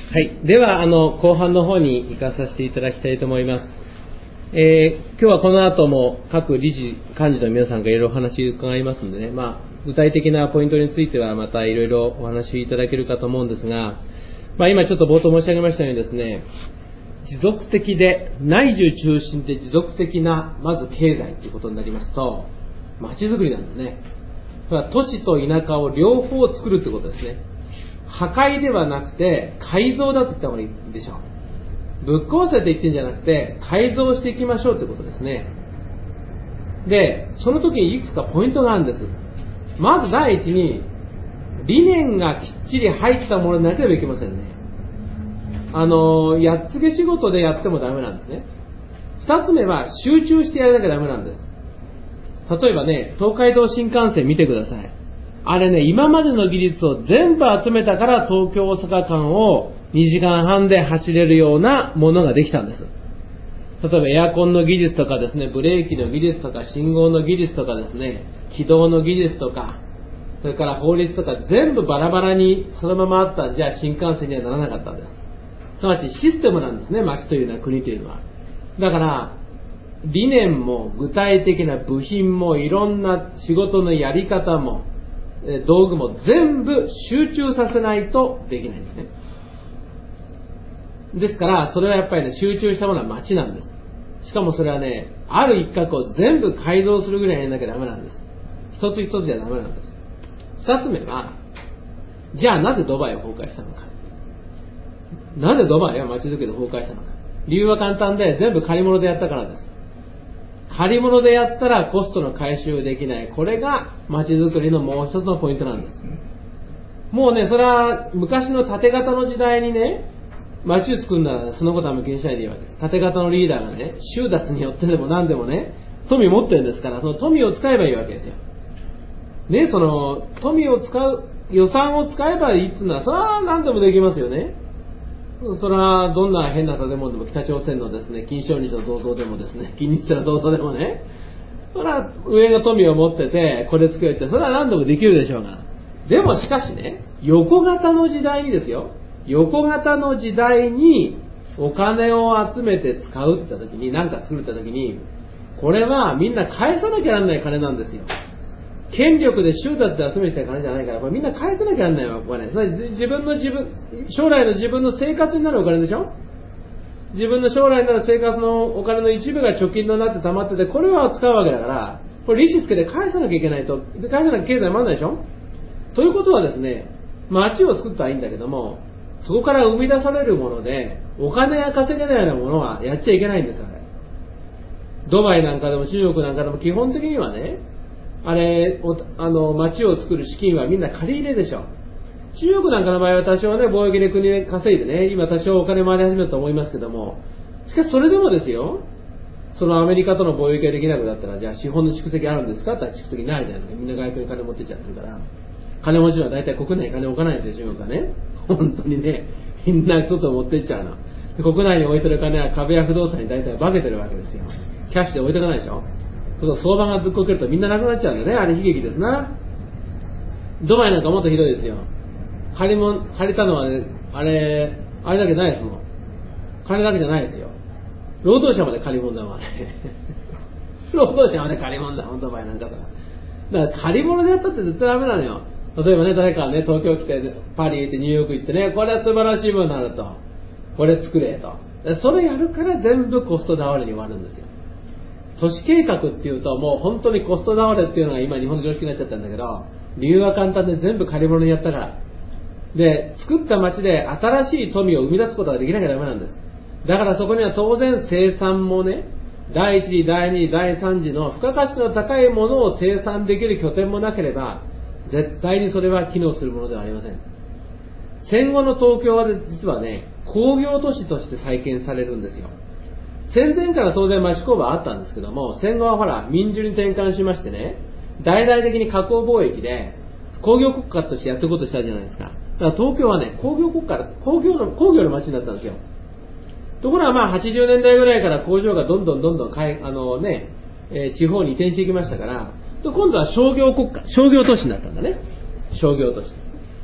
はい。では、後半の方に行かさせていただきたいと思います。今日はこの後も各理事、幹事の皆さんがいろいろお話を伺いますのでね、具体的なポイントについてはまたいろいろお話いただけるかと思うんですが、今ちょっと冒頭申し上げましたようにですね、持続的で、内需中心で持続的な、まず経済ということになりますと、街づくりなんですね。都市と田舎を両方作るということですね。破壊ではなくて改造だと言った方がいいでしょう。ぶっ壊せと言ってんじゃなくて改造していきましょうということですね。で、その時にいくつかポイントがあるんです。まず第一に理念がきっちり入ったものでなければいけませんね。やっつけ仕事でやってもダメなんですね。二つ目は集中してやらなきゃダメなんです。例えばね、東海道新幹線見てください。あれね、今までの技術を全部集めたから東京大阪間を2時間半で走れるようなものができたんです。例えばエアコンの技術とかですね、ブレーキの技術とか信号の技術とかですね、軌道の技術とか、それから法律とか全部バラバラにそのままあったんじゃ新幹線にはならなかったんです。すなわちシステムなんですね、街というのは、国というのは。だから理念も具体的な部品もいろんな仕事のやり方も道具も全部集中させないとできないんですね。ですからそれはやっぱりね、集中したものは街なんです。しかもそれはね、ある一角を全部改造するぐらいやらなきゃダメなんです。一つ一つじゃダメなんです。二つ目は、じゃあなぜドバイを崩壊したのか。なぜドバイは街づくりで崩壊したのか。理由は簡単で、全部借り物でやったからです。借り物でやったらコストの回収できない。これが街づくりのもう一つのポイントなんです。もうね、それは昔の縦型の時代にね、街を作るならそのことはもう気にしないでいいわけ。縦型のリーダーがね、収奪によってでも何でもね、富持ってるんですから、その富を使えばいいわけですよ。ね、その富を使う、予算を使えばいいっていうのは、それは何でもできますよね。それはどんな変な建物でも、北朝鮮のですね、金正日の銅像でもですね、金日成の銅像でもね、それは上が富を持っててこれ作れって、それは何でもできるでしょうが、でもしかしね、横型の時代にですよ、横型の時代にお金を集めて使うって時に、何か作るって時に、これはみんな返さなきゃならない金なんですよ。権力で収奪で集めてた金じゃないから、これみんな返さなきゃならないわ、お金。それ将来の自分の生活になるお金でしょ。自分の将来になる生活のお金の一部が貯金になって溜まってて、これは使うわけだから、これ利子つけて返さなきゃいけないと、返さなきゃ経済回らないでしょ。ということはですね、街を作ったらいいんだけども、そこから生み出されるものでお金が稼げないようなものはやっちゃいけないんです。あれドバイなんかでも中国なんかでも基本的にはね、あれ街を作る資金はみんな借り入れでしょ。中国なんかの場合は多少ね、貿易で国で稼いでね、今多少お金回り始めたと思いますけども、しかしそれでもですよ、そのアメリカとの貿易ができなくなったら、じゃあ資本の蓄積あるんですかって言ったら蓄積ないじゃないですか。みんな外国に金持ってっちゃってるから。金持ちは大体国内に金置かないんですよ、中国はね。本当にね、みんな外持ってっちゃうの。国内に置いてる金は株や不動産に大体化けてるわけですよ。キャッシュで置いてかないでしょ。相場がずっこけるとみんななくなっちゃうんでね、あれ悲劇ですな。ドバイなんかもっとひどいですよ。借りたのは、ね、あれだけないですもん。金だけじゃないですよ。労働者まで借り物だもんね。労働者まで借り物だもん、ドバイなんかだから借り物でやったって絶対ダメなのよ。例えばね、誰かね、東京来て、パリ行ってニューヨーク行ってね、これは素晴らしいものになると。これ作れと。それやるから全部コスト倒れに終わるんですよ。都市計画っていうともう本当にコスト倒れっていうのが今日本の常識になっちゃったんだけど、理由は簡単で全部借り物にやったから。で、作った街で新しい富を生み出すことができなきゃダメなんです。だからそこには当然生産もね、第一次、第二次、第三次の付加価値の高いものを生産できる拠点もなければ、絶対にそれは機能するものではありません。戦後の東京は実はね、工業都市として再建されるんですよ。戦前から当然町工場あったんですけども、戦後はほら民主に転換しましてね、大々的に加工貿易で工業国家としてやっていくことしたじゃないですか。だから東京はね、工業の町になったんですよ。ところが80年代ぐらいから工場がどんどん地方に移転していきましたから、今度は商業都市になったんだね。商業都市。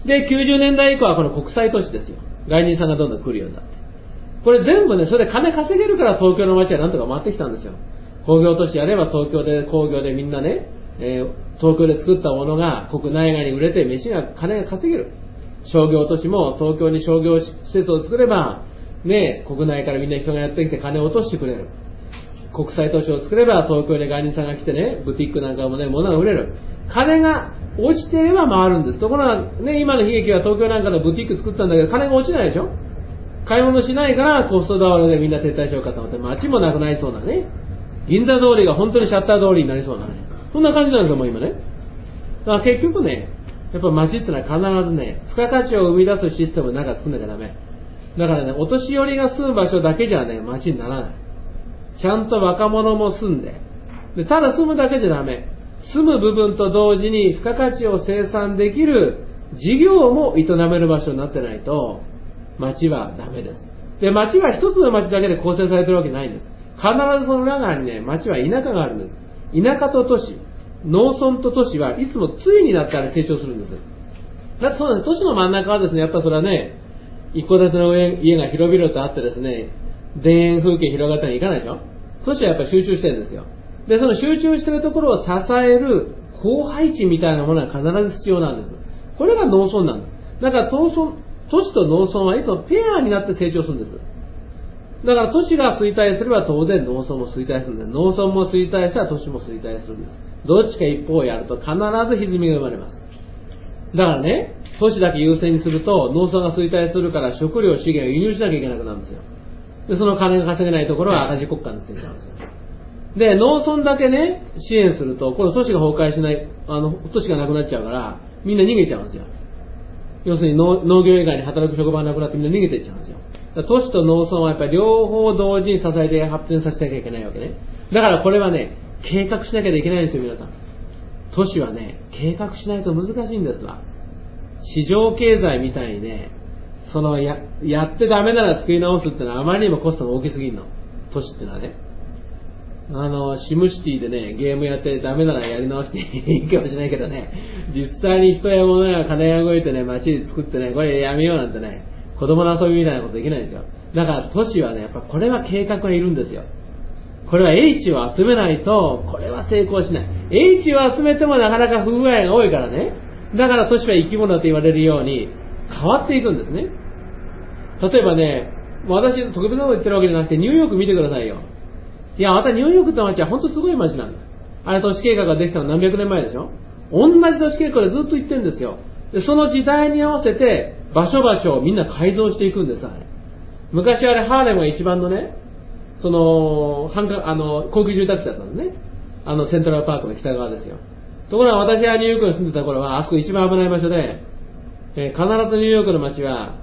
で、90年代以降はこの国際都市ですよ。外人さんがどんどん来るようになって。これ全部ね、それで金稼げるから東京の街はなんとか回ってきたんですよ。工業都市やれば東京で工業でみんなね、東京で作ったものが国内外に売れて金が稼げる。商業都市も東京に商業施設を作れば、ね、国内からみんな人がやってきて金を落としてくれる。国際都市を作れば東京に外人さんが来てね、ブティックなんかもね、物が売れる。金が落ちてれば回るんです。ところがね、今の悲劇は東京なんかのブティック作ったんだけど、金が落ちないでしょ。買い物しないからコストダウンでみんな撤退しようかと思って街もなくなりそうなね。銀座通りが本当にシャッター通りになりそうなね。そんな感じなんですよ、もう今ね。だから結局ね、やっぱ街ってのは必ずね、付加価値を生み出すシステムの中作んなきゃダメ。だからね、お年寄りが住む場所だけじゃね、街にならない。ちゃんと若者も住んで。で、ただ住むだけじゃダメ。住む部分と同時に付加価値を生産できる事業も営める場所になってないと、街はダメです。で、街は一つの街だけで構成されてるわけないんです。必ずその中にね、街は田舎があるんです。田舎と都市、農村と都市はいつも対になってあれ成長するんです。だってそうなんです。都市の真ん中はですね、やっぱそれはね、一戸建ての家が広々とあってですね、田園風景広がったらいかないでしょ。都市はやっぱ集中してるんですよ。で、その集中してるところを支える広配置みたいなものは必ず必要なんです。これが農村なんです。だから都市と農村はいつもペアになって成長するんです。だから都市が衰退すれば当然農村も衰退するんです。農村も衰退したら都市も衰退するんです。どっちか一方をやると必ず歪みが生まれます。だからね、都市だけ優先にすると農村が衰退するから食料資源を輸入しなきゃいけなくなるんですよ。で、その金が稼げないところは赤字国家になっていっちゃうんですよ。で、農村だけね、支援すると、この都市が崩壊しない、都市がなくなっちゃうから、みんな逃げちゃうんですよ。要するに農業以外に働く職場がなくなってみんな逃げていっちゃうんですよ。都市と農村はやっぱり両方同時に支えて発展させなきゃいけないわけね。だからこれはね、計画しなきゃいけないんですよ、皆さん。都市はね、計画しないと難しいんですわ。市場経済みたいにね、やってダメなら作り直すってのはあまりにもコストが大きすぎるの。都市ってのはね。シムシティでね、ゲームやってダメならやり直していいかもしれないけどね、実際に人や物や金が動いてね、街で作ってね、これやめようなんてね、子供の遊びみたいなことできないんですよ。だから都市はね、やっぱこれは計画がいるんですよ。これは H を集めないと、これは成功しない。H を集めてもなかなか不具合が多いからね。だから都市は生き物と言われるように変わっていくんですね。例えばね、私特別なこと言ってるわけじゃなくて、ニューヨーク見てくださいよ。いや、またニューヨークって街は本当すごい街なんだ。あれ都市計画ができたの何百年前でしょ。同じ都市計画でずっと言ってるんですよ。で、その時代に合わせて場所場所をみんな改造していくんです。あれ昔あれハーレムが一番のね、高級住宅地だったんですね。セントラルパークの北側ですよ。ところが私がニューヨークに住んでた頃は、あそこ一番危ない場所で、必ずニューヨークの街は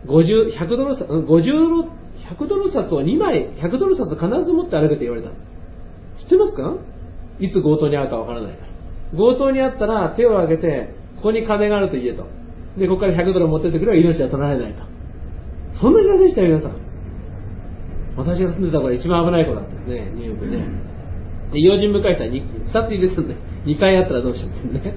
100ドル札を2枚、100ドル札を必ず持って歩けって言われたの。知ってますか？いつ強盗に遭うかわからないから。強盗に遭ったら手を挙げて、ここに金があると言えと。で、ここから100ドル持ってってくれば命は取られないと。そんな時代でしたよ、皆さん。私が住んでた頃一番危ない子だったんですね、ニューヨークね。で、用心深い人は2つ入れてたんで、2回あったらどうしようってね。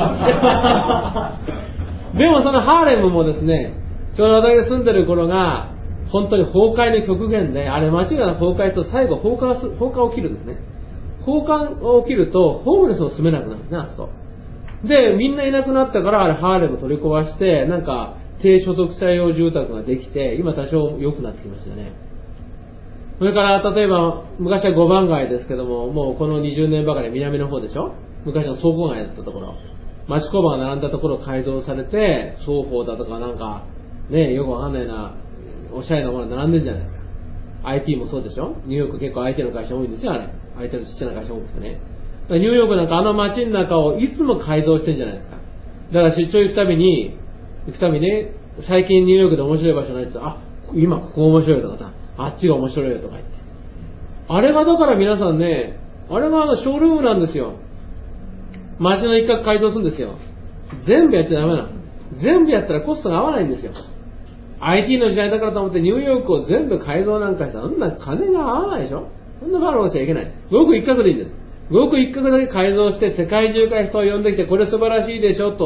でもそのハーレムもですね、ちょうど私が住んでる頃が、本当に崩壊の極限で、あれ街が崩壊と最後放火起きるんですね。放火が起きると、ホームレスを住めなくなるんですね、あそこ。で、みんないなくなったから、あれハーレム取り壊して、なんか、低所得者用住宅ができて、今多少良くなってきましたね。それから、例えば、昔は5番街ですけども、もうこの20年ばかり南の方でしょ？昔の倉庫街だったところ。町工場が並んだところを改造されて、双方だとかなんか、ね、よくわかんないな、おしゃれなものが並んでるじゃないですか。IT もそうでしょ？ニューヨーク結構 IT の会社多いんですよ、あれ。IT のちっちゃな会社多くてね。ニューヨークなんか街の中をいつも改造してるじゃないですか。だから出張行くたびにね、最近ニューヨークで面白い場所ないって言ったら、今ここ面白いとかさ、あっちが面白いよとか言って。あれがだから皆さんね、あれがショールームなんですよ。街の一角改造するんですよ。全部やっちゃダメなの。全部やったらコストが合わないんですよ。IT の時代だからと思ってニューヨークを全部改造なんかしたら、そんな金が合わないでしょ。そんなバカをしちゃいけない。ごく一角でいいんです。ごく一角だけ改造して世界中から人を呼んできて、これ素晴らしいでしょと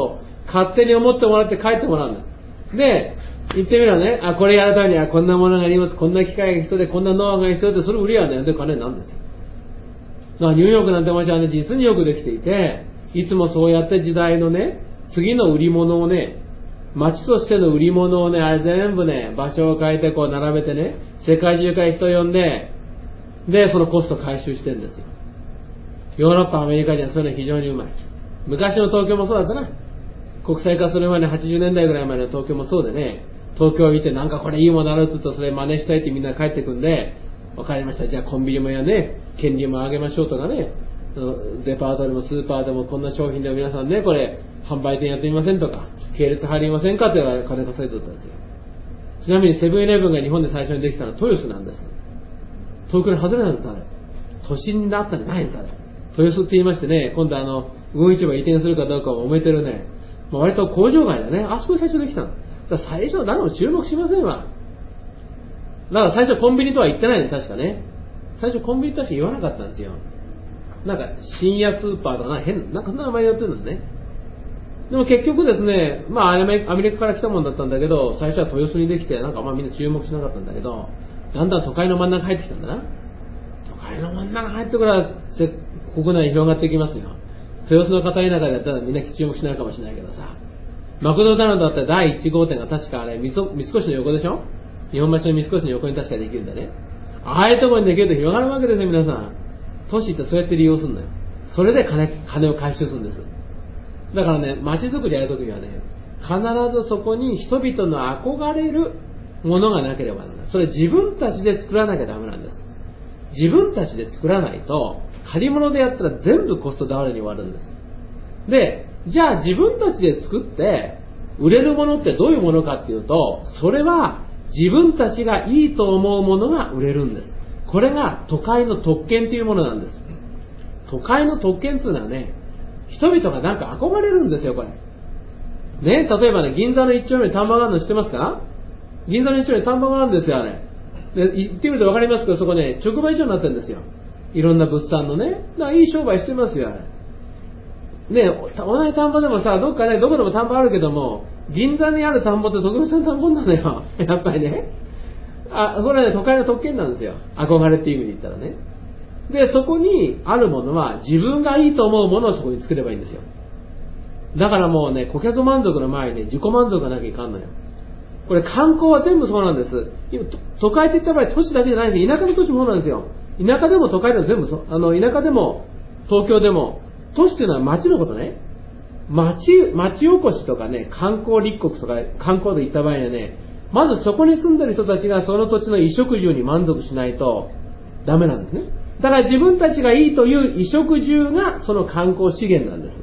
勝手に思ってもらって帰ってもらうんです。で、言ってみればね、これやるためにはこんなものがあります、こんな機械が必要で、こんなノウハウが必要で、それ売りはね、で金なんですよ。だからニューヨークなんて街はね、実によくできていて、いつもそうやって時代のね、次の売り物をね、街としての売り物をね、あれ全部ね、場所を変えてこう並べてね、世界中から人を呼んで、で、そのコスト回収してるんですよ。ヨーロッパ、アメリカ人はそういうの非常にうまい。昔の東京もそうだったな。国際化する前の80年代ぐらい前の東京もそうでね、東京を見てなんかこれいいものあるって言うとそれ真似したいってみんな帰ってくんで、わかりました。じゃあコンビニもやね、権利も上げましょうとかね、デパートでもスーパーでもこんな商品でも皆さんね、これ販売店やってみませんとか、系列入りませんかって金稼いでおったんですよ。ちなみにセブンイレブンが日本で最初にできたのは豊洲なんです。東京に外れなんです、あれ。都心にあったんじゃないんです、あれ。豊洲って言いましてね、今度魚市場移転するかどうかも揉めてるね、割と工場街だね。あそこに最初できたの。だから最初誰も注目しませんわ。だから最初コンビニとは言ってないんです、確かね。最初コンビニとは言わなかったんですよ。なんか深夜スーパーとかなんかそんな名前でやってるんですね。でも結局ですね、アメリカから来たもんだったんだけど、最初は豊洲にできて、なんかみんな注目しなかったんだけど、だんだん都会の真ん中入ってきたんだな。都会の真ん中入ってから国内に広がっていきますよ。豊洲の片田舎でやったらみんな注目しないかもしれないけどさ、マクドナルドだったら第1号店が確かあれ三越の横でしょ。日本橋の三越の横に確かできるんだね。ああいうところにできると広がるわけですよ、皆さん。都市ってそうやって利用するんだよ。それで金を回収するんです。だからね、街づくりやるときにはね、必ずそこに人々の憧れるものがなければならない。それ自分たちで作らなきゃダメなんです。自分たちで作らないと、借り物でやったら全部コストダウンに終わるんです。で、じゃあ自分たちで作って売れるものってどういうものかっていうと、それは自分たちがいいと思うものが売れるんです。これが都会の特権というものなんです。都会の特権っていうのはね、人々がなんか憧れるんですよ、これ。ね、例えばね、銀座の一丁目に看板があるの知ってますか？銀座の一丁目に看板があるんですよ、あれ。で、行ってみると分かりますけど、そこね、直売所になってるんですよ。いろんな物産のね。だからいい商売してますよ、あれ。ね、同じ田んぼでもさ、どこでも田んぼあるけども、銀座にある田んぼって特別な田んぼなのよ。やっぱりね。それはね、都会の特権なんですよ。憧れっていう意味で言ったらね。で、そこにあるものは自分がいいと思うものをそこに作ればいいんですよ。だからもうね、顧客満足の前に自己満足がなきゃいかんのよ。これ観光は全部そうなんです。都会って言った場合都市だけじゃないんで、田舎の都市もそうなんですよ。田舎でも都会でも全部そう。田舎でも東京でも、都市っていうのは町のことね。町おこしとかね、観光立国とか観光で行った場合にはね、まずそこに住んでる人たちがその土地の衣食住に満足しないとダメなんですね。だから自分たちがいいという衣食住がその観光資源なんです。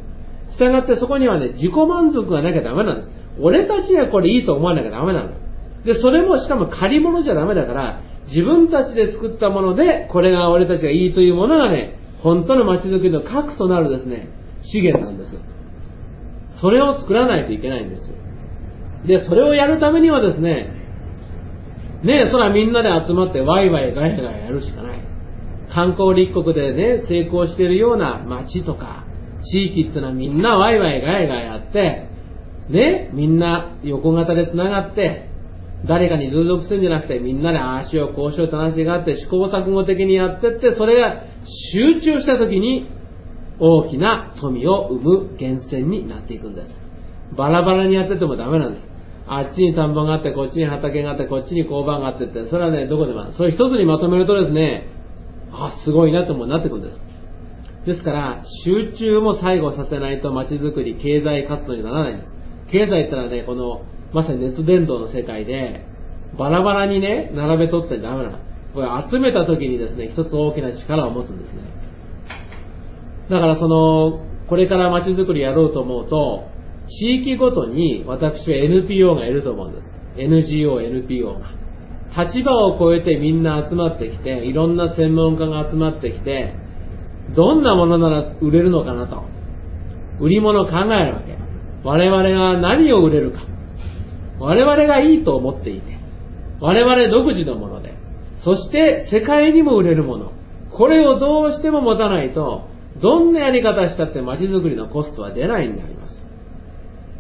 したがってそこにはね、自己満足がなきゃダメなんです。俺たちがこれいいと思わなきゃダメなの。で、それもしかも借り物じゃダメだから、自分たちで作ったもので、これが俺たちがいいというものがね、本当の街づくりの核となるですね、資源なんです。それを作らないといけないんです。で、それをやるためにはですね、それはみんなで集まってワイワイガヤガヤやるしかない。観光立国でね、成功しているような街とか、地域っていうのはみんなワイワイガヤガヤやって、みんな横型で繋がって、誰かに従属するんじゃなくて、みんなで足を交渉と話があって試行錯誤的にやってって、それが集中した時に大きな富を生む源泉になっていくんです。バラバラにやっててもダメなんです。あっちに田んぼがあって、こっちに畑があって、こっちに工場があってって、それはね、どこでもそれ一つにまとめるとですね、すごいなともなってくるんです。ですから、集中も最後させないと街づくり、経済活動にならないんです。経済って言ったらね、この、まさに熱伝導の世界で、バラバラにね、並べとってダメなの。これ集めた時にですね、一つ大きな力を持つんですね。だからこれから街づくりやろうと思うと、地域ごとに私は NPO がいると思うんです。NGO、NPO が。立場を超えてみんな集まってきて、いろんな専門家が集まってきて、どんなものなら売れるのかなと。売り物を考えるわけ。我々が何を売れるか。我々がいいと思っていて、我々独自のもので、そして世界にも売れるもの。これをどうしても持たないと、どんなやり方したって街づくりのコストは出ないんであります。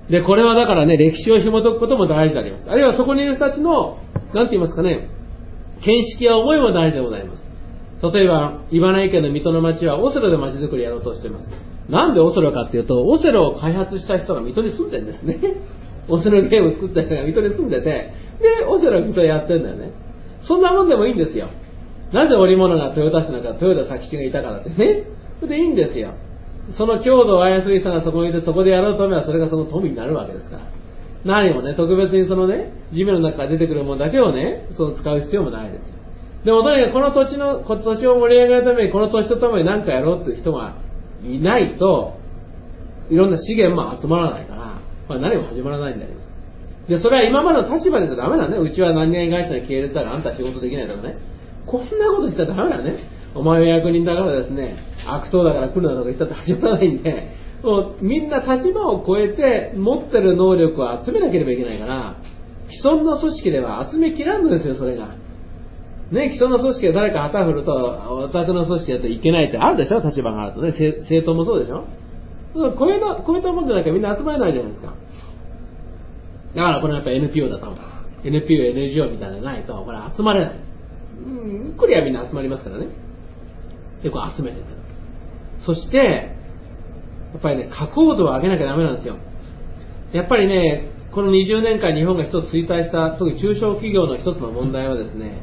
で、これはだからね、歴史を紐解くことも大事であります。あるいはそこにいる人たちの、なんて言いますかね、見識や思いも大事でございます。例えば、茨城県の水戸の町はオセロで町づくりやろうとしています。なんでオセロかっていうと、オセロを開発した人が水戸に住んでるんですね。オセロゲームを作った人が水戸に住んでて、で、オセロを水戸でやってるんだよね。そんなもんでもいいんですよ。なぜ織物が豊田市なんか豊田佐吉がいたからってね。それでいいんですよ。その郷土を愛する人がそこにいて、そこでやろうと思えばそれがその富になるわけですから。何もね、特別にそのね、地面の中から出てくるものだけをね、その使う必要もないですよ。でもとにかくこの土地を盛り上げるためにこの土地とともに何かやろうっていう人がいないと、いろんな資源も集まらないから、何も始まらないんであります。で、それは今までの立場ではダメなんだね。うちは何々会社の系列だからあんた仕事できないとかね。こんなことしたらダメだね。お前は役人だからですね、悪党だから来るなとか言ったって始まらないんで、もうみんな立場を超えて持ってる能力を集めなければいけないから、既存の組織では集めきらんのですよ、それが。ね、既存の組織で誰か旗振ると、お宅の組織だといけないってあるでしょ、立場があるとね。政党もそうでしょ。超えたもんでなきゃみんな集まれないじゃないですか。だからこれやっぱ NPO だと。NPO、NGO みたいなのがないと、これ集まれない。これはみんな集まりますからね。で、こう集めてくる。そして、やっぱりね、可抗度を上げなきゃダメなんですよ。やっぱりね、この20年間日本が一つ衰退した、特に中小企業の一つの問題はですね、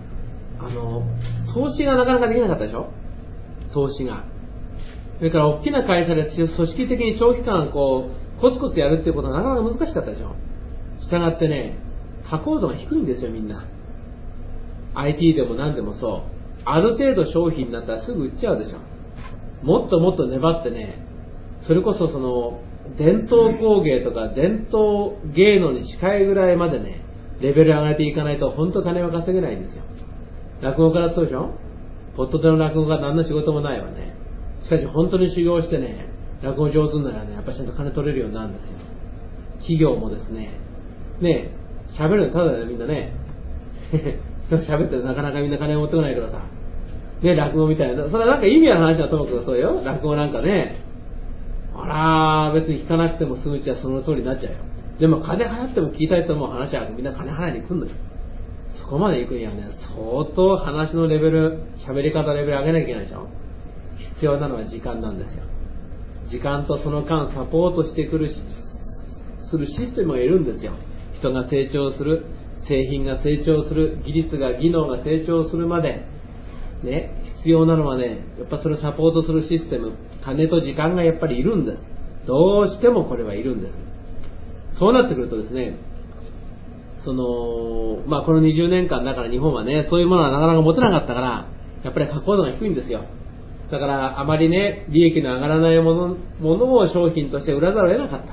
投資がなかなかできなかったでしょ？投資が。それから大きな会社で組織的に長期間コツコツやるっていうことはなかなか難しかったでしょ？したがってね、可抗度が低いんですよ、みんな。IT でも何でもそう。ある程度商品になったらすぐ売っちゃうでしょ。もっともっと粘ってね、それこそその、伝統工芸とか伝統芸能に近いぐらいまでね、レベル上げていかないと本当金は稼げないんですよ。落語家だそうでしょ？ポットでの落語家何の仕事もないわね。しかし本当に修行してね、落語上手にならね、やっぱりちゃんと金取れるようになるんですよ。企業もですね、ね、喋るのただだよみんなね。喋ってなかなかみんな金を持ってこないからさ。ね、落語みたいな。それはなんか意味ある話はともかくそうよ。落語なんかね。あら、別に聞かなくてもすぐっちゃその通りになっちゃうよ。でも金払っても聞きたいと思う話はみんな金払いに来るのよ。そこまで行くにはね、相当話のレベル、喋り方レベル上げなきゃいけないでしょ。必要なのは時間なんですよ。時間とその間サポートしてするシステムがいるんですよ。人が成長する、製品が成長する、技能が成長するまで、ね、必要なのはね、やっぱそれをサポートするシステム、金と時間がやっぱりいるんです。どうしてもこれはいるんです。そうなってくるとですね、この20年間だから日本はね、そういうものはなかなか持てなかったから、やっぱり可抗度が低いんですよ。だからあまりね、利益の上がらないものを商品として売らざるを得なかった。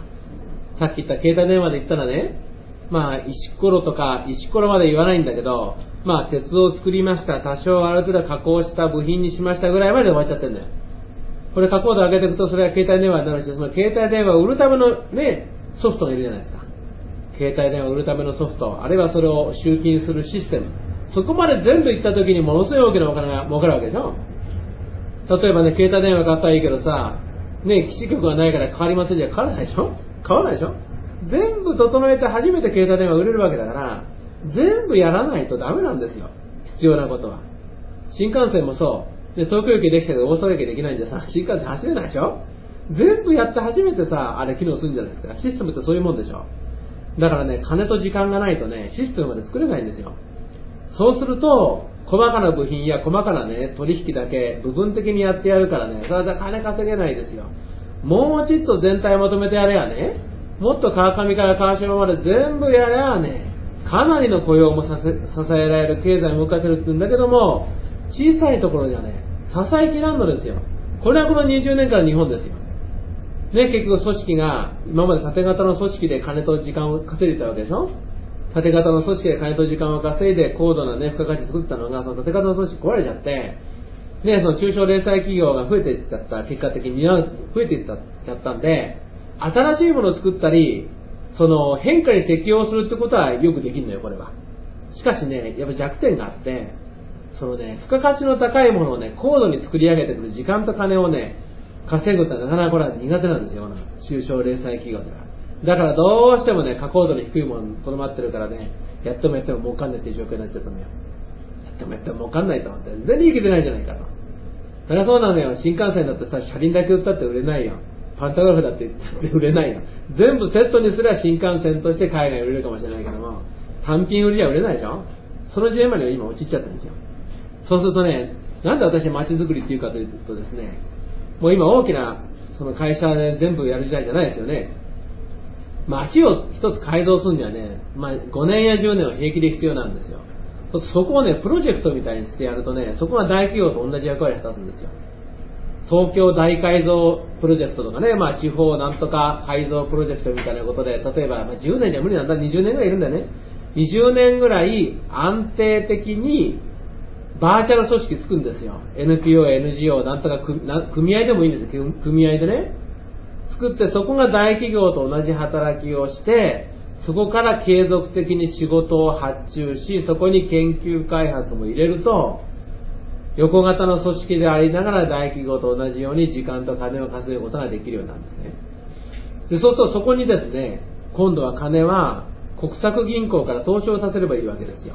さっき言った携帯電話で言ったらね、石ころとか、石ころまで言わないんだけど、鉄を作りました、多少ある程度加工した部品にしましたぐらいまで終わっちゃってるんだよ。これ加工度上げていくと、それは携帯電話になるし、その携帯電話を売るためのね、ソフトがいるじゃないですか。携帯電話を売るためのソフト、あるいはそれを集金するシステム。そこまで全部いった時にものすごい大きなお金が儲かるわけでしょ。例えばね、携帯電話買ったらいいけどさ、ね、基地局がないから変わりませんじゃ変わらないでしょ。変わらないでしょ。全部整えて初めて携帯電話売れるわけだから、全部やらないとダメなんですよ。必要なことは。新幹線もそう。で、東京駅できたけど大阪駅できないんでさ、新幹線走れないでしょ。全部やって初めてさ、あれ機能するんじゃないですか。システムってそういうもんでしょ。だからね、金と時間がないとね、システムまで作れないんですよ。そうすると、細かな部品や細かなね、取引だけ部分的にやってやるからね、それは金稼げないですよ。もうちょっと全体まとめてやれやね、もっと川上から川島まで全部やれやね、かなりの雇用も支えられる、経済を動かせるって言うんだけども、小さいところじゃね、支えきらんのですよ。これはこの20年間の日本ですよ。ね、結局組織が、今まで縦型の組織で金と時間を稼いでたわけでしょ。縦型の組織で金と時間を稼いで高度なね、付加価値作ったのが、その縦型の組織壊れちゃって、ね、その中小零細企業が増えていっちゃった、結果的に増えていっちゃったんで、新しいものを作ったり、その変化に適応するってことはよくできるのよ、これは。しかしね、やっぱ弱点があって、そのね、付加価値の高いものをね、高度に作り上げてくる時間と金をね、稼ぐってなかなかこれは苦手なんですよ、中小零細企業では。 だからどうしてもね、加工度の低いものにとどまってるからね、やっても儲かんないっていう状況になっちゃったのよ。やっても儲かんないと。全然利益出ないじゃないかと。そりゃそうなのよ。新幹線だってさ、車輪だけ売ったって売れないよ。パンタグラフだって言ったって売れないよ。全部セットにすれば新幹線として海外に売れるかもしれないけども、単品売りじゃ売れないでしょ。そのジレンマに今陥っちゃったんですよ。そうするとね、なんで私街づくりっていうかというとですね、もう今大きなその会社で全部やる時代じゃないですよね。街を一つ改造するにはね、5年や10年は平気で必要なんですよ。そこをね、プロジェクトみたいにしてやるとね、そこが大企業と同じ役割を果たすんですよ。東京大改造プロジェクトとかね、地方なんとか改造プロジェクトみたいなことで、例えば、10年じゃ無理なんだ、20年ぐらいいるんだよね。20年ぐらい安定的にバーチャル組織つくんですよ。NPO、NGO、なんとか組合でもいいんですよ。組合でね。作って、そこが大企業と同じ働きをして、そこから継続的に仕事を発注し、そこに研究開発も入れると、横型の組織でありながら大企業と同じように時間と金を稼ぐことができるようになるんですね。で、そうするとそこにですね、今度は金は国策銀行から投資をさせればいいわけですよ。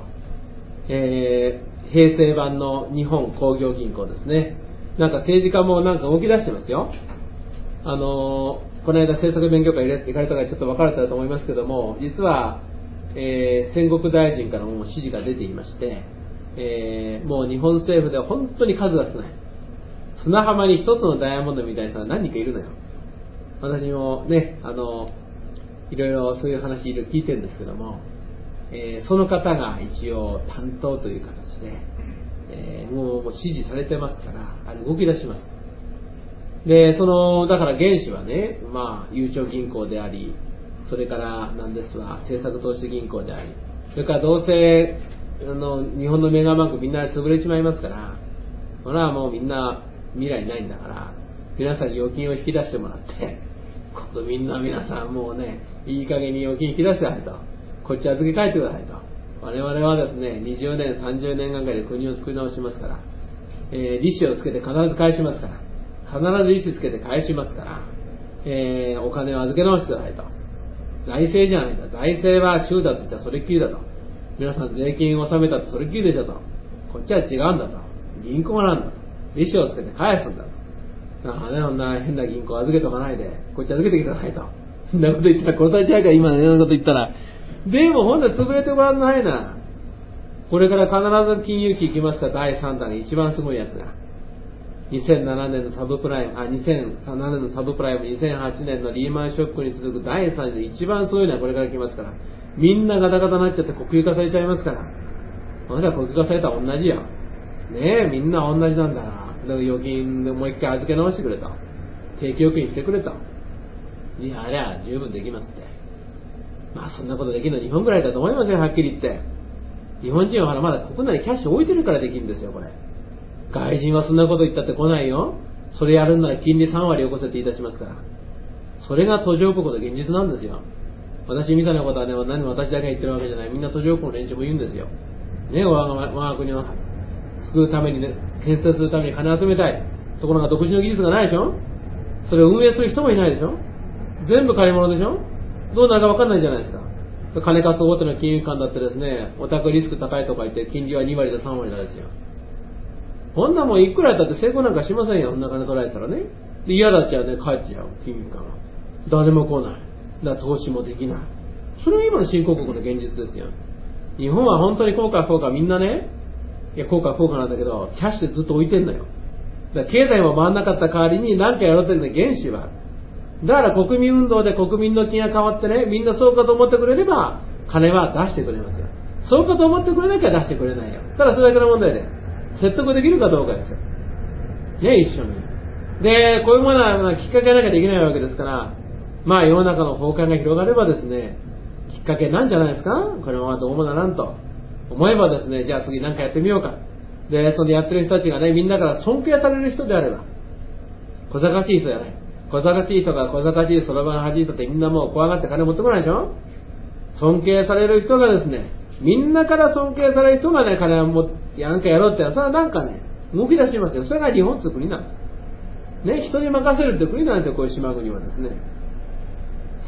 平成版の日本工業銀行ですね。なんか政治家もなんか動き出してますよ。この間政策勉強会行かれたからちょっと分かれたと思いますけども、実は、戦国大臣からも指示が出ていまして、もう日本政府では本当に数が少ない。砂浜に一つのダイヤモンドみたいな人が何人かいるのよ。私もね、いろいろそういう話聞いてるんですけども、その方が一応担当という形で、もう指示されてますから、動き出します。で、だから原資はね、ゆうちょ銀行であり、それからなんですわ、政策投資銀行であり、それからどうせ、日本のメガバンクみんな潰れちまいますから、これはもうみんな未来ないんだから、皆さん預金を引き出してもらって、国民の皆さんもうね、いい加減に預金引き出してくださいと。こっち預け返ってくださいと。我々はですね、20年、30年間ぐらいで国を作り直しますから、利子をつけて必ず返しますから、必ず利子つけて返しますから、お金を預け直してくださいと。財政じゃないんだ。財政は州だと言ったらそれっきりだと。皆さん税金を納めたってそれっきりでしょと。こっちは違うんだと。銀行なんだと。利子をつけて返すんだと。そんな変な銀行預けとかないで、こっち預けてきてくださいと。そんなこと言ったら殺されちゃうから、今のようなこと言ったら。でもほんと潰れてごらんないな。これから必ず金融期行きますから、第3弾一番すごいやつが。2007年のサブプライム、2007年のサブプライム、2008年のリーマンショックに続く第3弾で一番そういうのはこれから来ますから、みんなガタガタになっちゃって国有化されちゃいますから。私は国有化されたら同じよ。ねえ、みんな同じなんだから。預金でもう一回預け直してくれと。定期預金してくれと。いや、ありゃ十分できますって。そんなことできるの日本ぐらいだと思いますよ、はっきり言って。日本人はまだ国内にキャッシュ置いてるからできるんですよ、これ。外人はそんなこと言ったって来ないよ。それやるんなら金利3割起こせって言い出しますから。それが途上国の現実なんですよ。私みたいなことはね、何も私だけが言ってるわけじゃない。みんな途上国の連中も言うんですよ。ね、我が国を救うためにね、建設するために金集めたい。ところが独自の技術がないでしょ。それを運営する人もいないでしょ。全部借り物でしょ。どうなるか分かんないじゃないですか。金貸す大手の金融機関だってですね、お宅リスク高いとか言って金利は2割だ3割なんですよ。こんなもんいくらやったって成功なんかしませんよ。そんな金取られたらね。で、嫌だっちゃね、帰っちゃう金融機関は。誰も来ない。だから投資もできない。それが今の新興国の現実ですよ。日本は本当に効果みんなね、いや効果なんだけど、キャッシュでずっと置いてんのよ。だから経済も回んなかった代わりに何かやろうってるの原資は。だから国民運動で国民の気が変わってね、みんなそうかと思ってくれれば、金は出してくれますよ。そうかと思ってくれなきゃ出してくれないよ。ただそれだけの問題で、説得できるかどうかですよ。ね、一緒に。で、こういうものはきっかけなきゃできないわけですから、世の中の崩壊が広がればですね、きっかけなんじゃないですか。これはどうもならんと思えばですね、じゃあ次何かやってみようか。で、そのやってる人たちがね、みんなから尊敬される人であれば、小賢しい人じゃない。小賢しい人が小賢しいそろばん弾いたってみんなもう怖がって金持ってこないでしょ。尊敬される人がですね、みんなから尊敬される人がね、金をなんかやろうって、それはなんかね、動き出しますよ。それが日本って国なの。ね、人に任せるって国なんですよ、こういう島国はですね。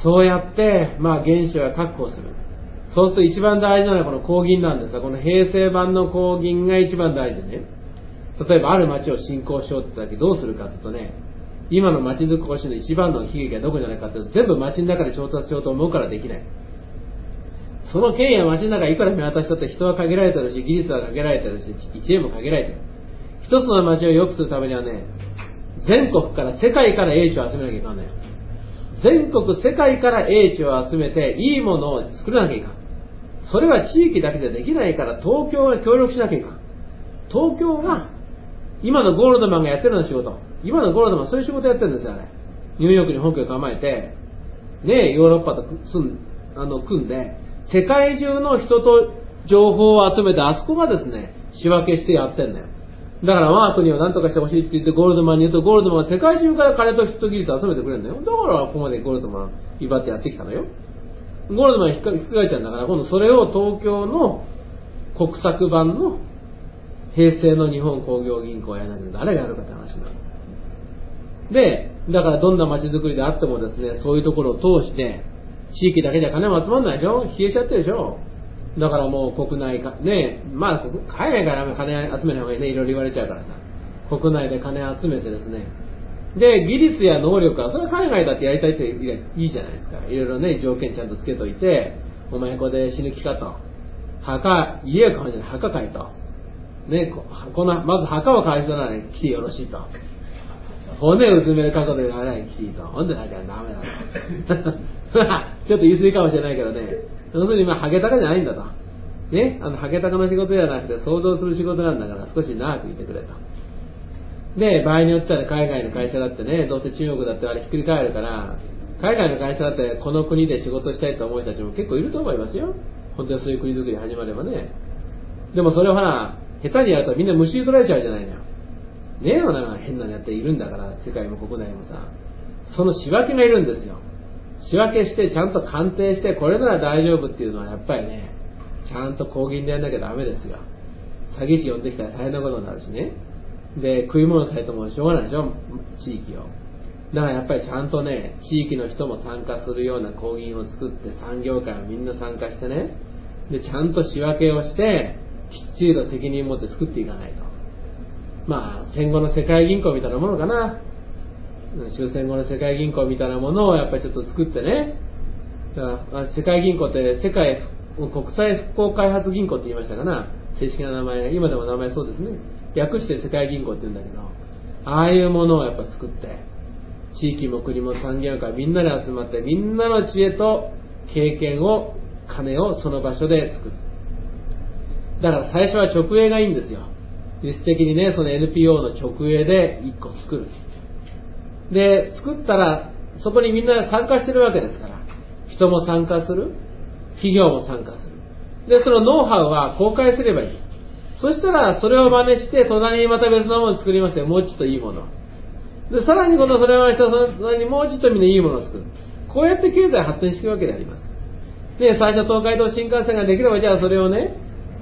そうやって、原資は確保する。そうすると一番大事なのはこの公銀なんですが、この平成版の公銀が一番大事でね。例えばある町を振興しようって言った時どうするかというとね、今の町づくりの一番の悲劇はどこにあるかというと、全部町の中で調達しようと思うからできない。その県や町の中いくら見渡したって人は限られてるし、技術は限られてるし、知恵も限られてる。一つの町を良くするためにはね、全国から世界から英知を集めなきゃいかんのよ。全国世界から英知を集めていいものを作らなきゃいかん。それは地域だけじゃできないから東京が協力しなきゃいかん。東京が今のゴールドマンがやってるような仕事、今のゴールドマンそういう仕事やってるんですよ、あれ。ニューヨークに本拠を構えてね、ヨーロッパと組んで世界中の人と情報を集めて、あそこがですね仕分けしてやってんだよ。だから我が国を何とかしてほしいって言ってゴールドマンに言うと、ゴールドマンは世界中から金と人と技術を集めてくれるんだよ。だからここまでゴールドマン威張ってやってきたのよ。ゴールドマン引っかかえちゃうんだから、今度それを東京の国策版の平成の日本工業銀行をやらなきゃ誰がやるかって話になる。で、だからどんな街づくりであってもですね、そういうところを通して地域だけじゃ金も集まんないでしょ、冷えちゃってるでしょ。だからもう国内かね、海外から金集めない方がいいね、いろいろ言われちゃうからさ、国内で金集めてですね、で技術や能力はそれは海外だってやりたいっていいじゃないですか。いろいろね条件ちゃんとつけといて、お前ここで死ぬ気かと、家を買うんじゃない、墓買いとね、まず墓を買いそうなら来てよろしいと、骨をうずめる覚悟でならない来ていいと、ほんでなきゃダメだとちょっと言い過ぎかもしれないけどね、要するにハゲタカじゃないんだとね、ハゲタカの仕事じゃなくて想像する仕事なんだから少し長くいてくれと。で、場合によっては海外の会社だってね、どうせ中国だってあれひっくり返るから、海外の会社だってこの国で仕事したいと思う人たちも結構いると思いますよ。本当にそういう国づくり始まればね。でもそれを下手にやるとみんな虫取られちゃうじゃないのよ。ねえよな、変なのやっているんだから、世界も国内もさ。その仕分けがいるんですよ。仕分けしてちゃんと鑑定して、これなら大丈夫っていうのはやっぱりね、ちゃんと公銀でやんなきゃダメですよ。詐欺師呼んできたら大変なことになるしね。で、食い物されてもしょうがないでしょ、地域を。だからやっぱりちゃんとね、地域の人も参加するような公銀を作って、産業界はみんな参加してね、で、ちゃんと仕分けをして、きっちりと責任を持って作っていかないと。戦後の世界銀行みたいなものかな。終戦後の世界銀行みたいなものをやっぱりちょっと作ってね。だから世界銀行って世界国際復興開発銀行って言いましたかな。正式な名前が、今でも名前そうですね。略して世界銀行って言うんだけど、ああいうものをやっぱ作って、地域も国も産業界みんなで集まって、みんなの知恵と経験を、金をその場所で作る。だから最初は直営がいいんですよ。実質的にね、その NPO の直営で1個作る。で、作ったらそこにみんな参加してるわけですから、人も参加する、企業も参加する。で、そのノウハウは公開すればいい。そしたらそれを真似して隣にまた別のものを作りますよ。もうちょっといいもので、さらにそれを真似して隣にもうちょっとみんないいものを作る。こうやって経済発展していくわけであります。で、最初東海道新幹線ができれば、じゃあそれをね、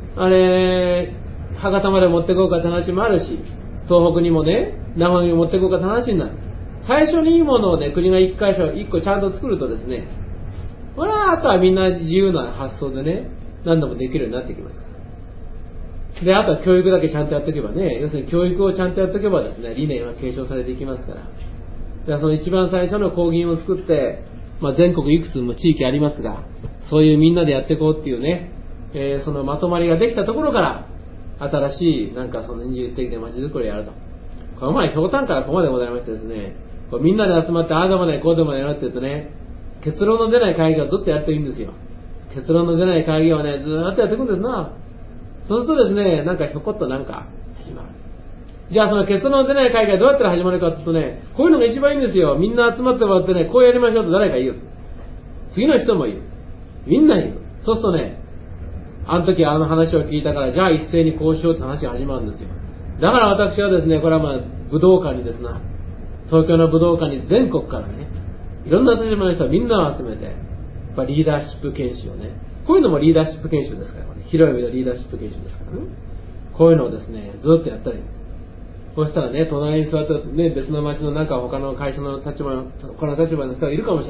博多まで持っていこうかって話もあるし、東北にもね、長野に持っていこうかって話になる。最初にいいものをね、国が一個ちゃんと作るとですね、ほら、あとはみんな自由な発想でね、何でもできるようになってきますから。で、あとは教育だけちゃんとやっておけばね、要するに教育をちゃんとやっておけばですね、理念は継承されていきますから。だからその一番最初の公銀を作って、全国いくつも地域ありますが、そういうみんなでやっていこうっていうね、そのまとまりができたところから、新しいその21世紀で街づくりをやると。この前、ひょうたんからここまでございましてですね、みんなで集まってああでもないこうでもないやるって言うとね、結論の出ない会議をずっとやっていいんですよ。結論の出ない会議をね、ずーっとやっていくんですな。そうするとですね、ひょこっと始まる。じゃあその結論の出ない会議はどうやったら始まるかって言うとね、こういうのが一番いいんですよ。みんな集まってもらってね、こうやりましょうと誰か言う。次の人も言う。みんな言う。そうするとね、あの時あの話を聞いたから、じゃあ一斉にこうしようって話が始まるんですよ。だから私はですね、これは武道館にですね、東京の武道館に全国からね、いろんな立場の人をみんなを集めて、リーダーシップ研修をね、こういうのもリーダーシップ研修ですからね、広い意味のリーダーシップ研修ですからね、こういうのをですね、ずっとやったり、そしたらね、隣に座ってね、別の町の他の会社の他の立場の人がいるかもしれない。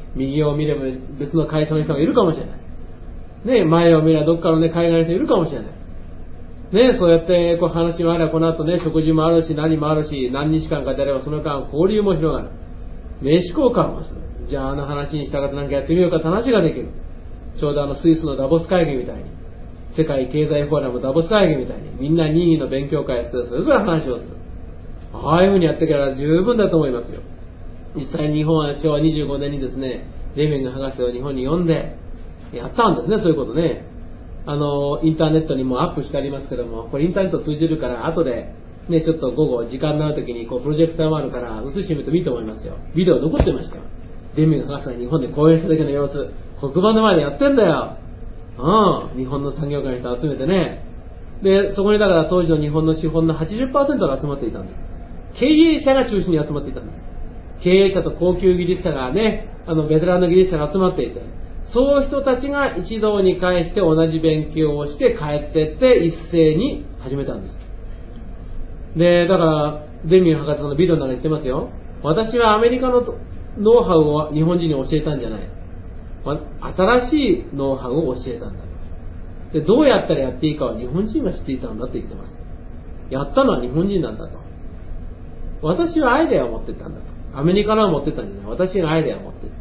右を見れば別の会社の人がいるかもしれない。ね、前を見ればどっかのね、海外の人いるかもしれない。ね、そうやってこう話もあればこの後ね、食事もあるし、何もあるし、何日間かであればその間交流も広がる。名刺交換もする。じゃあ話に従って何かやってみようかって話ができる。ちょうどスイスのダボス会議みたいに、世界経済フォーラムダボス会議みたいに、みんな任意の勉強会やってそれぞれ話をする。ああいうふうにやっていけば十分だと思いますよ。実際日本は昭和25年にですね、レーミング博士を日本に呼んでやったんですね、そういうことね。インターネットにもアップしてありますけども、これインターネット通じるから後でね、ちょっと午後時間になるときにこうプロジェクターもあるから映してみるといいと思いますよ。ビデオ残ってましたよ。レーミング博士が日本で講演した時の様子、黒板の前でやってんだよ。日本の産業界の人集めてね。で、そこにだから当時の日本の資本の 80% が集まっていたんです。経営者が中心に集まっていたんです。経営者と高級技術者がね、ベテランの技術者が集まっていて、そういう人たちが一堂に会して同じ勉強をして帰ってって一斉に始めたんです。で、だから、デミー博士のビデオの中で言ってますよ。私はアメリカのノウハウを日本人に教えたんじゃない。新しいノウハウを教えたんだと。で、どうやったらやっていいかは日本人が知っていたんだと言ってます。やったのは日本人なんだと。私はアイデアを持ってったんだと。アメリカのは持ってったんじゃない。私がアイデアを持ってって、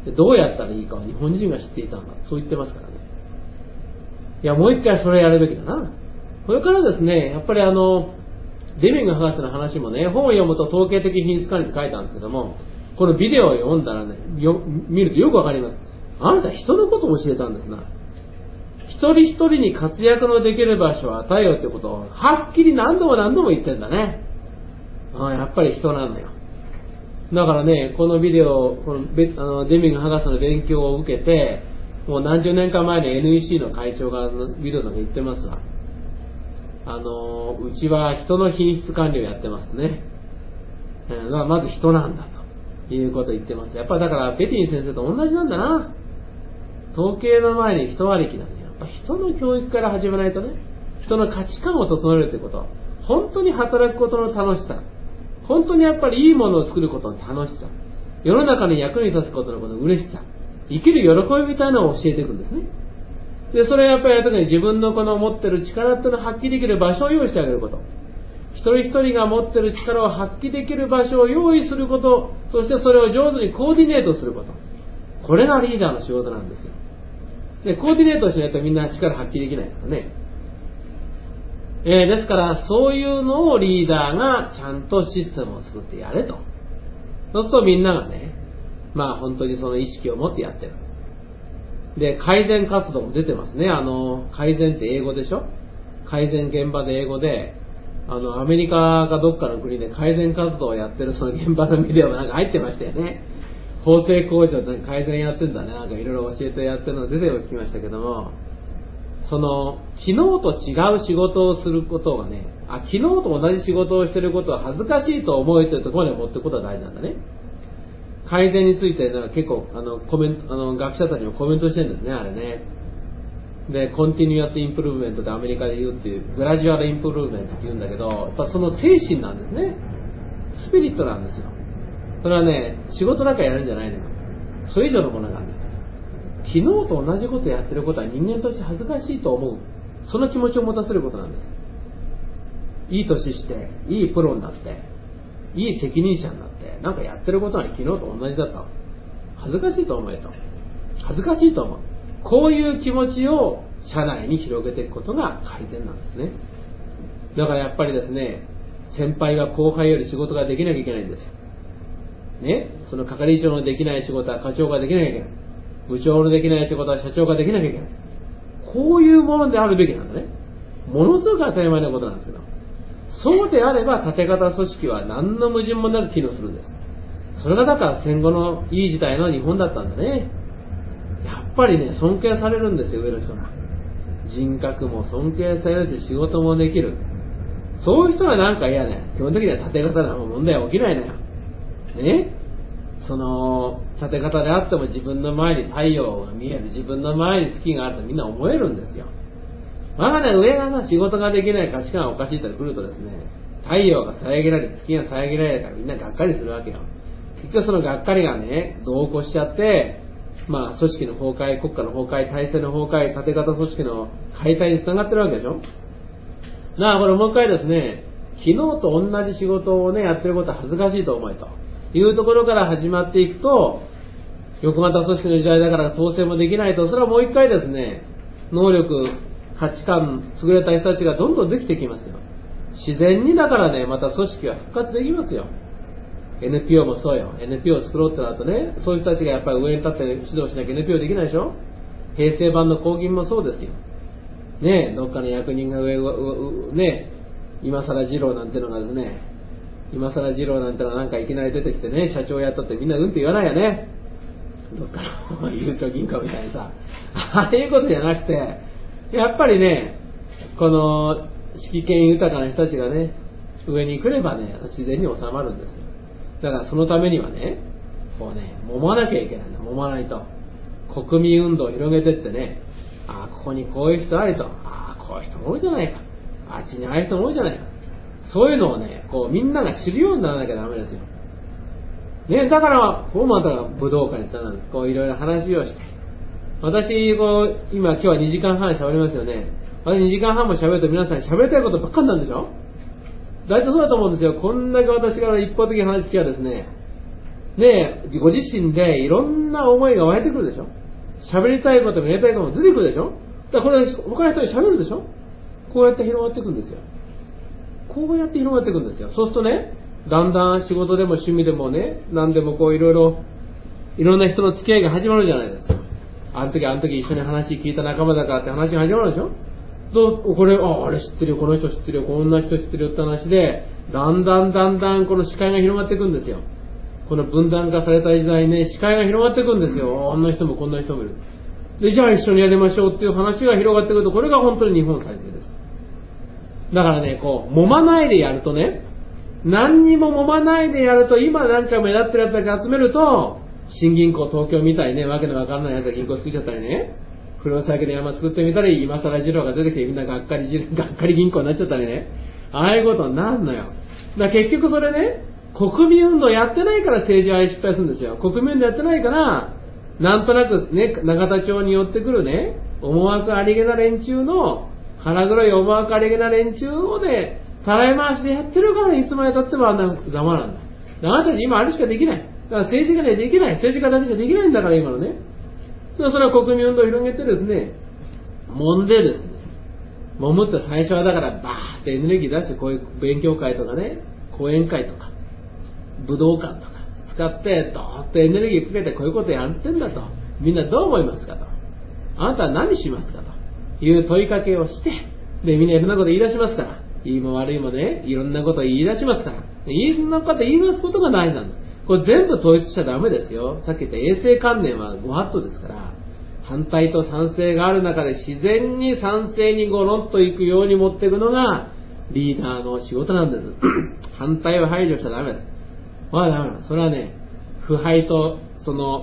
でどうやったらいいかは日本人が知っていたんだ。そう言ってますからね。いや、もう一回それやるべきだな。これからですね、やっぱりデミング博士の話もね、本を読むと統計的品質管理って書いてあるんですけども、このビデオを読んだらね、見るとよくわかります。あなた人のことを教えたんですな。一人一人に活躍のできる場所を与えようってことをはっきり何度も何度も言ってんだね。やっぱり人なんだよ。だからね、このビデオ、このデミング博士の勉強を受けて、もう何十年か前に NEC の会長がビデオの中で言ってますわ。うちは人の品質管理をやってますね。だからまず人なんだということを言ってます。やっぱりだからベティン先生と同じなんだな。統計の前に人ありきなんだよ。やっぱ人の教育から始めないとね、人の価値観を整えるってこと、本当に働くことの楽しさ、本当にやっぱりいいものを作ることの楽しさ、世の中に役に立つことのこの嬉しさ、生きる喜びみたいなのを教えていくんですね。で、それをやっぱりやるときに自分のこの持ってる力っていうのを発揮できる場所を用意してあげること。一人一人が持ってる力を発揮できる場所を用意すること、そしてそれを上手にコーディネートすること。これがリーダーの仕事なんですよ。で、コーディネートしないとみんな力発揮できないからね。ですから、そういうのをリーダーがちゃんとシステムを作ってやれと。そうするとみんながね、本当にその意識を持ってやってる。で、改善活動も出てますね。改善って英語でしょ？改善現場で英語で、アメリカかどっかの国で改善活動をやってるその現場のビデオもなんか入ってましたよね。縫製工場で改善やってんだね。なんかいろいろ教えてやってるの出てきましたけども、昨日と違う仕事をすることがね、昨日と同じ仕事をしてることは恥ずかしいと思えてるところまで持っていくことが大事なんだね。改善について結構コメント学者たちもコメントしてるんですね、あれね。で、コンティニュアスインプルーブメントでアメリカで言うっていう、グラジュアルインプルーブメントって言うんだけど、やっぱその精神なんですね。スピリットなんですよ。それはね、仕事なんかやるんじゃないのよ。それ以上のものなんですよ。昨日と同じことやってることは人間として恥ずかしいと思う。その気持ちを持たせることなんです。いい年して、いいプロになって、いい責任者になって、なんかやってることは昨日と同じだと。恥ずかしいと思えと。恥ずかしいと思う。こういう気持ちを社内に広げていくことが改善なんですね。だからやっぱりですね、先輩は後輩より仕事ができなきゃいけないんですよ。ね、その係長のできない仕事は課長ができなきゃいけない。部長のできない仕事は社長ができなきゃいけない。こういうものであるべきなんだね。ものすごく当たり前のことなんですけど、そうであれば縦型組織は何の矛盾もなく機能するんです。それがだから戦後のいい時代の日本だったんだね。やっぱりね、尊敬されるんですよ、上の人が。人格も尊敬されるし仕事もできる。そういう人はなんか嫌ね。基本的には縦型な問題は起きないのよ。ね、その縦型であっても自分の前に太陽が見える、自分の前に月があるとみんな思えるんですよ。上が仕事ができない、価値観がおかしいと来るとですね、太陽が遮られ、月が遮られるからみんながっかりするわけよ。 結局そのがっかりがね、度を越しちゃって、組織の崩壊、国家の崩壊、体制の崩壊、縦型組織の解体につながってるわけでしょ。だからこれもう一回ですね、昨日と同じ仕事をね、やってることは恥ずかしいと思えというところから始まっていくと、横型組織の時代だから統制もできないと、それはもう一回ですね、能力、価値観、優れた人たちがどんどんできてきますよ。自然にだからね、また組織は復活できますよ。NPO もそうよ。NPO を作ろうってなるとね、そういう人たちがやっぱり上に立って指導しなきゃ NPO できないでしょ。平成版の公銀もそうですよ。ねえ、どっかの役人がね、今更二郎なんてのがですね、今更二郎なんてのがなんかいきなり出てきてね、社長やったってみんなうんって言わないよね。どっかのゆうちょ銀行みたいにさ、ああいうことじゃなくて、やっぱりね、この識見豊かな人たちがね、上に来ればね、自然に収まるんですよ。だからそのためにはね、こうね、揉まなきゃいけないんだ。揉まないと。国民運動を広げてってね、ああ、ここにこういう人ありと、ああ、こういう人も多いじゃないか。あっちにああいう人も多いじゃないか。そういうのをね、こうみんなが知るようにならなきゃダメですよ。ね、だから、こうまた武道館につながる。こういろいろ話をして。私、今日は2時間半喋りますよね。私2時間半も喋ると皆さん喋りたいことばっかりなんでしょ。大体そうだと思うんですよ。こんだけ私から一方的な話聞きはですね、ご自身でいろんな思いが湧いてくるでしょ。喋りたいこともやりたいことも出てくるでしょ。だからこれ他の人に喋るでしょ。こうやって広がっていくんですよ。こうやって広がっていくんですよ。そうするとね、だんだん仕事でも趣味でもね、何でもこういろんな人の付き合いが始まるじゃないですか。あの時一緒に話聞いた仲間だからって話が始まるでしょ。これ、あれ知ってるよ、この人知ってるよ、こんな人知ってるよって話で、だんだんこの視界が広がっていくんですよ。この分断化された時代ね、視界が広がっていくんですよ。あんな人もこんな人もいる。で、じゃあ一緒にやりましょうっていう話が広がってくると、これが本当に日本再生です。だからね、こう、揉まないでやるとね、何にも揉まないでやると、今なんか目立ってるやつだけ集めると、新銀行東京みたいね、わけのわからないやつが銀行作っちゃったりね、不良債権の山作ってみたり、今更二郎が出てきてみんながっかり銀行になっちゃったりね、ああいうことになるのよ。だから結局それね、国民運動やってないから政治は失敗するんですよ。国民運動やってないから、なんとなくね、永田町に寄ってくるね、思惑ありげな連中の、腹黒い思惑ありげな連中をね、たらい回しでやってるからいつまで経ってもあんなざまなんだ。あなたたち今あれしかできない。だから政治家にはできない。政治家だけじゃできないんだから今のね。それは国民運動を広げてですね、揉んでですね、揉むって最初はだからバーってエネルギー出してこういう勉強会とかね、講演会とか、武道館とか使ってドーッとエネルギーかけてこういうことやってんだと。みんなどう思いますかと。あなたは何しますかという問いかけをして、でみんないろんなこと言い出しますから。いいも悪いもね、いろんなことを言い出しますから。いろんなこと言い出すことが大事なんだ。これ全部統一しちゃダメですよ。さっき言った衛生観念はご法度ですから、反対と賛成がある中で自然に賛成にゴロンといくように持っていくのがリーダーの仕事なんです。反対を排除しちゃダメです。ダメなの。それはね、腐敗とその、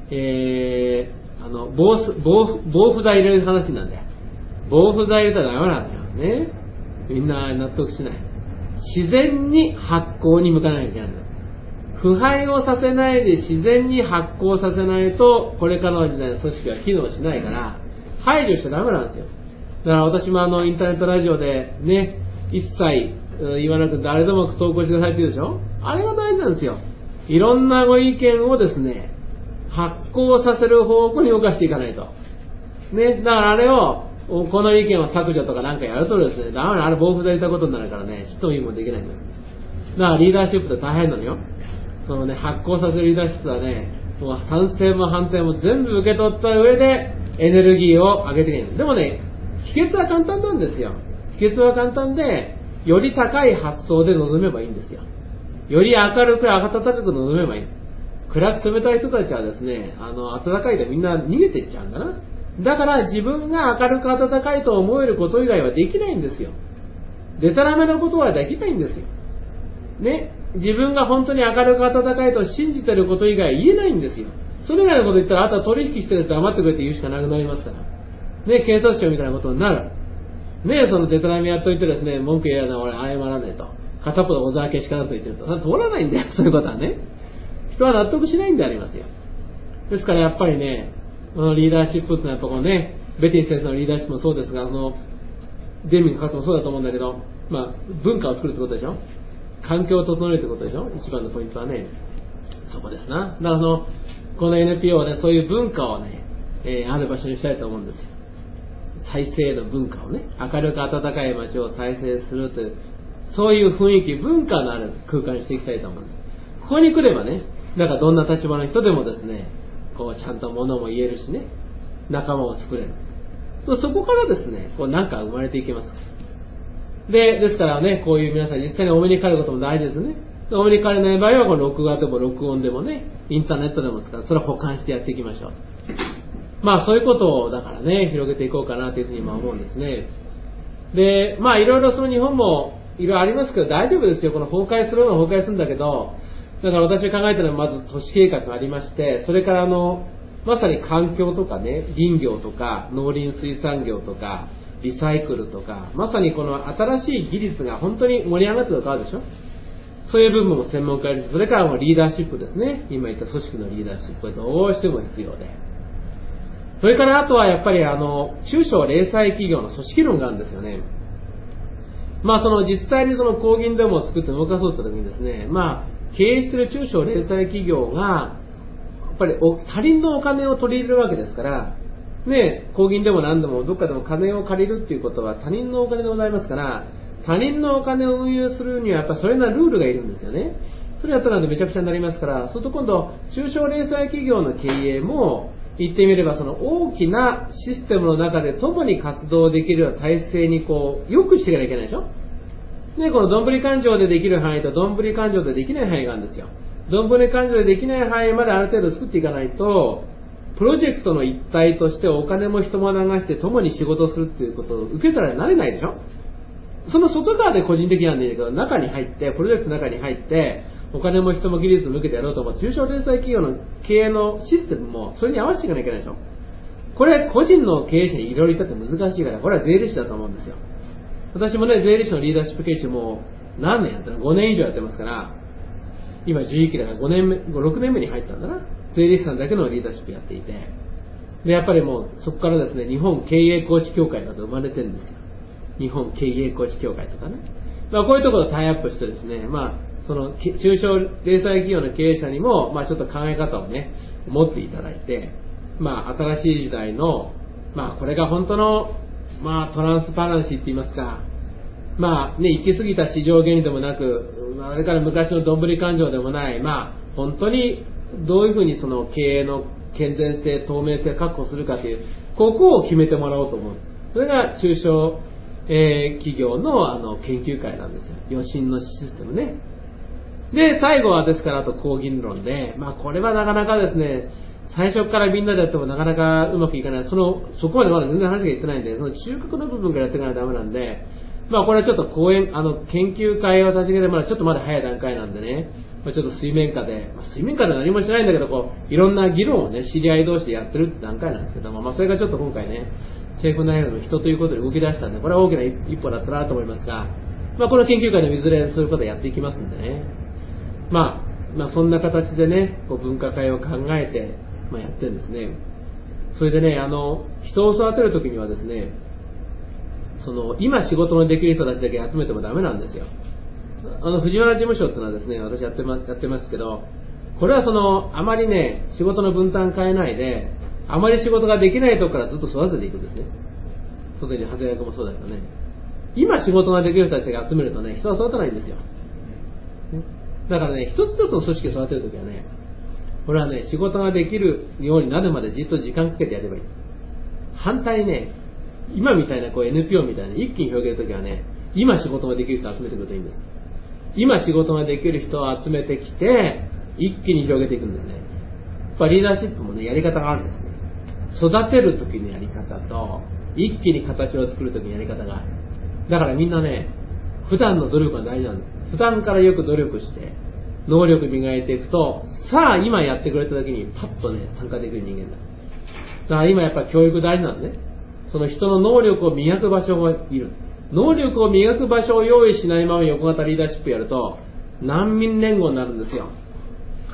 防腐剤入れる話なんだよ。防腐剤入れたらダメなんだよね。みんな納得しない。自然に発酵に向かなきゃいけないんだ。腐敗をさせないで自然に発酵させないと、これからの時代の組織は機能しないから、排除しちゃダメなんですよ。だから私もインターネットラジオでね、一切言わなくて誰でも投稿してくださいって言うでしょ。あれが大事なんですよ。いろんなご意見をですね、発酵させる方向に動かしていかないと。ね、だからあれを、この意見を削除とかなんかやるとですね、ダメな、あれ防腐剤入れたことになるからね、ちっともいいもんできないんです。だからリーダーシップって大変なのよ。そのね、発酵させるリーダーシップはね、もう賛成も反対も全部受け取った上でエネルギーを上げていく。でもね、秘訣は簡単なんですよ。秘訣は簡単で、より高い発想で臨めばいいんですよ。より明るく温かく臨めばいい。暗く冷たい人たちはですね、暖かいでみんな逃げていっちゃうんだな。だから自分が明るく温かいと思えること以外はできないんですよ。デタラメなことはできないんですよ。ね、自分が本当に明るく温かいと信じてること以外言えないんですよ。それ以外のこと言ったら、あとは取引してると黙ってくれって言うしかなくなりますから。ね、警察庁みたいなことになる。ね、そのデタラメやっといてですね、文句言えやな、俺謝らねえと。片っぽで小沢けしかなと言ってると。それ通らないんだよ、そういうことはね。 人は納得しないんでありますよ。ですからやっぱりね、リーダーシップってのはやっぱこのね、ベティン先生のリーダーシップもそうですが、デミング博士もそうだと思うんだけど、文化を作るってことでしょ。環境を整えるってことでしょ。一番のポイントはね、そこですな。だからこの NPO はね、そういう文化をね、ある場所にしたいと思うんですよ。再生の文化をね、明るく温かい街を再生するという、そういう雰囲気、文化のある空間にしていきたいと思うんです。ここに来ればね、どんな立場の人でもですね、ちゃんと物も言えるしね、仲間を作れる。そこからですね、なんか生まれていきます。ですからね、こういう皆さん実際にお目にかかることも大事ですね。お目にかかれない場合は、録画でも録音でもね、インターネットでもですから、それを保管してやっていきましょう。そういうことをだからね、広げていこうかなというふうに思うんですね。で、いろいろ日本もいろいろありますけど、大丈夫ですよ。この崩壊するのは崩壊するんだけど、だから私が考えたのはまず都市計画がありまして、それからまさに環境とかね、林業とか農林水産業とかリサイクルとか、まさにこの新しい技術が本当に盛り上がってるとあるでしょ。そういう部分も専門家です。それからもリーダーシップですね。今言った組織のリーダーシップはどうしても必要で。それからあとはやっぱり中小零細企業の組織論があるんですよね。実際に公銀デモを作って動かそうとした時にですね、経営している中小零細企業がやっぱり他人のお金を取り入れるわけですからね、公銀でも何でもどっかでも金を借りるっていうことは他人のお金でございますから、他人のお金を運用するにはやっぱりそれなりのルールがいるんですよね。それやったらめちゃくちゃになりますから、そうすると今度中小零細企業の経営も言ってみれば大きなシステムの中で共に活動できるような体制に良くしていかなきゃいけないでしょ。ね、このどんぶり勘定でできる範囲とどんぶり勘定でできない範囲があるんですよ。どんぶり勘定でできない範囲まである程度作っていかないと、プロジェクトの一体としてお金も人も流して共に仕事をするっていうことを受け皿になれないでしょ。その外側で個人的なんだけど、中に入って、プロジェクトの中に入って、お金も人も技術も受けてやろうと思って、中小零細企業の経営のシステムもそれに合わせていかなきゃいけないでしょ。これ個人の経営者にいろいろ言ったって難しいから、これは税理士だと思うんですよ。私もね、税理士のリーダーシップ研修も何年やってるの ?5 年以上やってますから、今11期だから6年目に入ったんだな。税理士さんだけのリーダーシップやっていて。で、やっぱりもうそこからですね、日本経営コーチ協会など生まれてるんですよ。日本経営コーチ協会とかね。こういうところとタイアップしてですね、中小零細企業の経営者にも、ちょっと考え方をね、持っていただいて、新しい時代の、これが本当の、トランスパランシーって言いますか、行き過ぎた市場原理でもなく、あれから昔のどんぶり勘定でもない、本当にどういうふうに経営の健全性、透明性を確保するかという、ここを決めてもらおうと思う。それが中小、企業の研究会なんですよ。予診のシステムね。で、最後はですから、あと公銀論で、これはなかなかですね、最初からみんなでやってもなかなかうまくいかない。そこまでまだ全然話がいってないんで、その中核の部分からやっていかないとダメなんで、これはちょっと研究会を立ち上げてちょっとまだ早い段階なんでね、ちょっと水面下で何もしないんだけど、いろんな議論をね、知り合い同士でやってるって段階なんですけども、それがちょっと今回ね、政府内部の人ということで動き出したんで、これは大きな一歩だったなと思いますが、この研究会のいずれそういうことをやっていきますんでね、そんな形でね、分科会を考えて、やってるんですね。それでね、人を育てるときにはですね、今仕事のできる人たちだけ集めてもダメなんですよ。藤原事務所っていうのはですね、私やってますけど、これはあまりね、仕事の分担変えないで、あまり仕事ができないところからずっと育てていくんですね。外に長谷川君もそうだけどね。今仕事ができる人たちが集めるとね、人は育たないんですよ。だからね、一つ一つの組織を育てるときはね、これはね、仕事ができるようになるまでじっと時間かけてやればいい。反対にね、今みたいなNPO みたいな一気に広げるときはね、今仕事ができる人を集めてくるといいんです。今仕事ができる人を集めてきて、一気に広げていくんですね。リーダーシップもね、やり方があるんですね。育てるときのやり方と、一気に形を作るときのやり方がある。だからみんなね、普段の努力が大事なんです。普段からよく努力して、能力磨いていくと、さあ今やってくれた時にパッとね、参加できる人間だ。だから今やっぱり教育大事なんでね。その人の能力を磨く場所がいる。能力を磨く場所を用意しないまま横型リーダーシップやると、難民連合になるんですよ。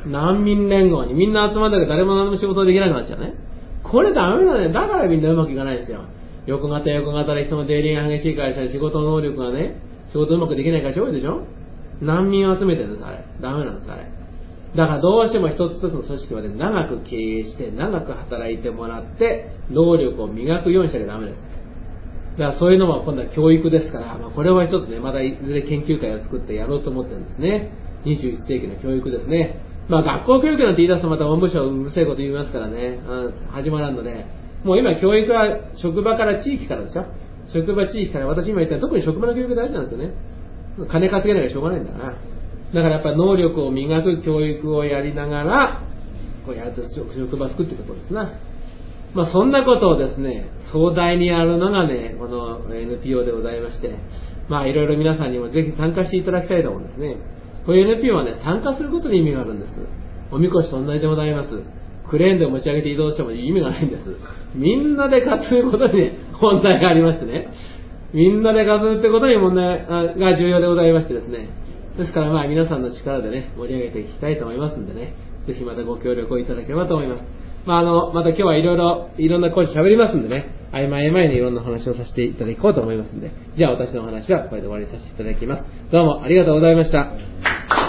難民連合にみんな集まったけど誰も何も仕事できなくなっちゃうね。これダメだね。だからみんなうまくいかないんですよ。横型で人の出入りが激しい会社で仕事能力がね、仕事うまくできない会社多いでしょ。難民を集めてるんです、あれ。ダメなんです、あれ。だからどうしても一つ一つの組織まで長く経営して、長く働いてもらって、能力を磨くようにしなきゃダメです。だからそういうのも今度は教育ですから、これは一つね、まだいずれ研究会を作ってやろうと思ってるんですね。21世紀の教育ですね。学校教育なんて言い出すとまた文部省うるせえこと言いますからね、始まらんので、もう今教育は職場から地域からでしょ。職場地域から、私今言ったように特に職場の教育大事なんですよね。金稼げなきゃしょうがないんだから。だからやっぱり能力を磨く教育をやりながら、こうやると職場作っていくことですな。そんなことをですね、壮大にやるのがね、この NPO でございまして、いろいろ皆さんにもぜひ参加していただきたいと思うんですね。こういう NPO はね、参加することに意味があるんです。おみこしと同じでございます。クレーンで持ち上げて移動しても意味がないんです。みんなで担ぐことにね、問題がありましてね。みんなで担ぐってことに問題が重要でございましてですね。ですから皆さんの力でね、盛り上げていきたいと思いますんでね、ぜひまたご協力をいただければと思います。また今日はいろんな講師喋りますんでね、合間にいろんな話をさせていただこうと思いますんで、じゃあ私の話はこれで終わりにさせていただきます。どうもありがとうございました。